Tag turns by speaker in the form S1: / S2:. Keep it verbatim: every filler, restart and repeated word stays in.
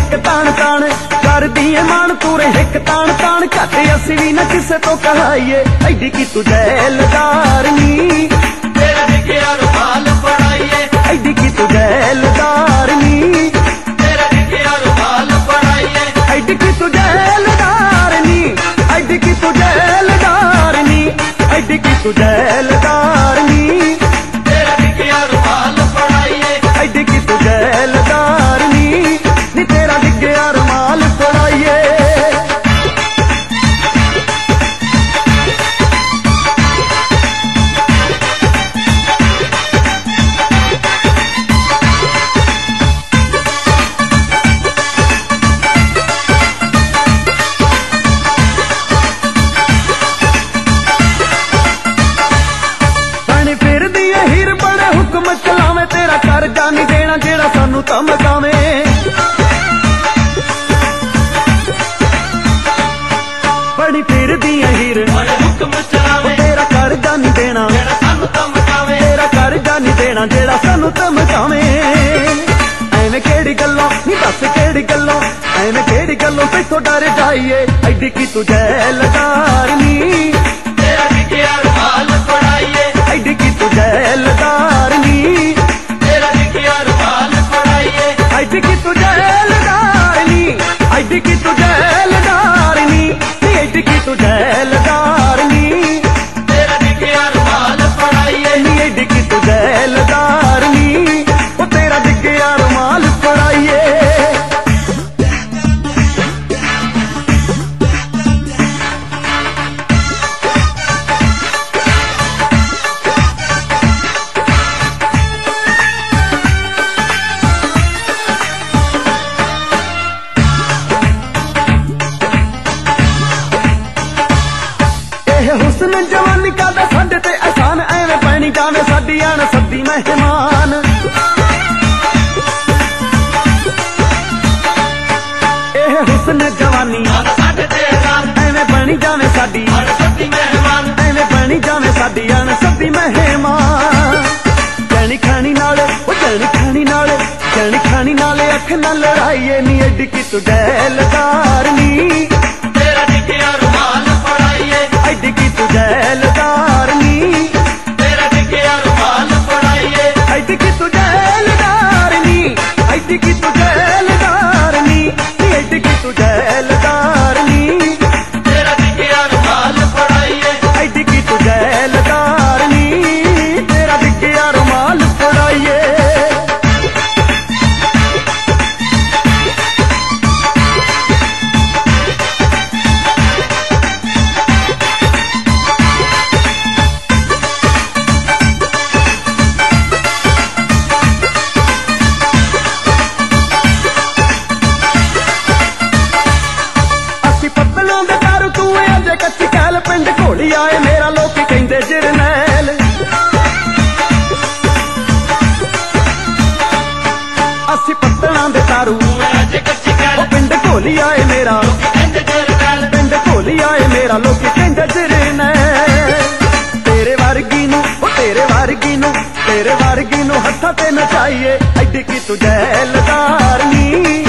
S1: हिक तान तान कर दिए मान तूरे हिक तान तान घट असी भी न किसे तो कहाइए ऐडी की तू जैलदार नी तेरा डिग्गिया रुमाल पड़ाइए ऐडी की तू जैलदार नी तेरा डिग्गिया रुमाल पड़ाइए ऐडी की तू जैलदार नी ऐडी की तू जैलदार नी ऐडी की तू जैलदार नी तेरा डिग्गिया रुमाल पड़ाइए ऐडी की तू जैलदार नी नी तेरा डिग्गिया रुमाल पड़ाइए। चलावे तेरा कर्जा नहीं देना जेड़ा सानू धमकावे बड़ी फिर दियां हीर हुक्म चलावे तेरा कर्जा नहीं देना जेड़ा सानू धमकावे तेरा कर्जा नहीं देना जेड़ा सानू धमकावे एवें केड़ी गल्लों नी दस केड़ी गल्लों एवें केड़ी गल्लों तेथों डर जाइए ऐडी की तू जैलदार नी तेरा डिग्गिया रुमाल पड़ाइए ऐडी की तू जैलदार नी तेरा डिग्गिया रुमाल पड़ाइए ऐडी की तू जैलदार नी ऐडी की तू जैलदार नी ऐडी की तू जैलदार नी तेरा डिग्गिया रुमाल पड़ाइए नी ऐडी की तू जैलदार नी ओ तेरा डिग्गिया रुमाल पड़ाइए। हुस्न जवानी का साडे ते एहसान एवें पैनी जावे साडी आन सदी मेहमान एह हुस्न जवानी एवें पैनी जावे साडी एवें पैनी जावे साडी आन सदी मेहमान जैनी खानी नाल ओ जैनी खानी नाल जैनी खानी नाल अख ना लड़ाइए नी ऐडी की तू जैलदार नी तेरा डिग्गिया रुमाल पड़ाइए ऐडी की तू जैलदार नी तेरा डिग्गिया रुमाल पड़ाइए ऐडी की तू जैलदार नी ऐडी की तू जैलदार नी ऐडी की तू जैलदार नी तेरा डिग्गिया रुमाल पड़ाइए ऐडी की तू जैलदार नी तेरा डिग्गिया रुमाल पड़ाइए। कच्ची कैल पिंड घोड़ी आए मेरा लोग कहते जरनैल अस्सी पत्तलां दे तारू पिंड घोली आए मेरा पिंड घोली आए मेरा लोग कहते जरनैल तेरे वर्गी नू तेरे वर्गी नू तेरे वर्गी नू हत्था ते नचाइए ऐडी की तू जैलदार नी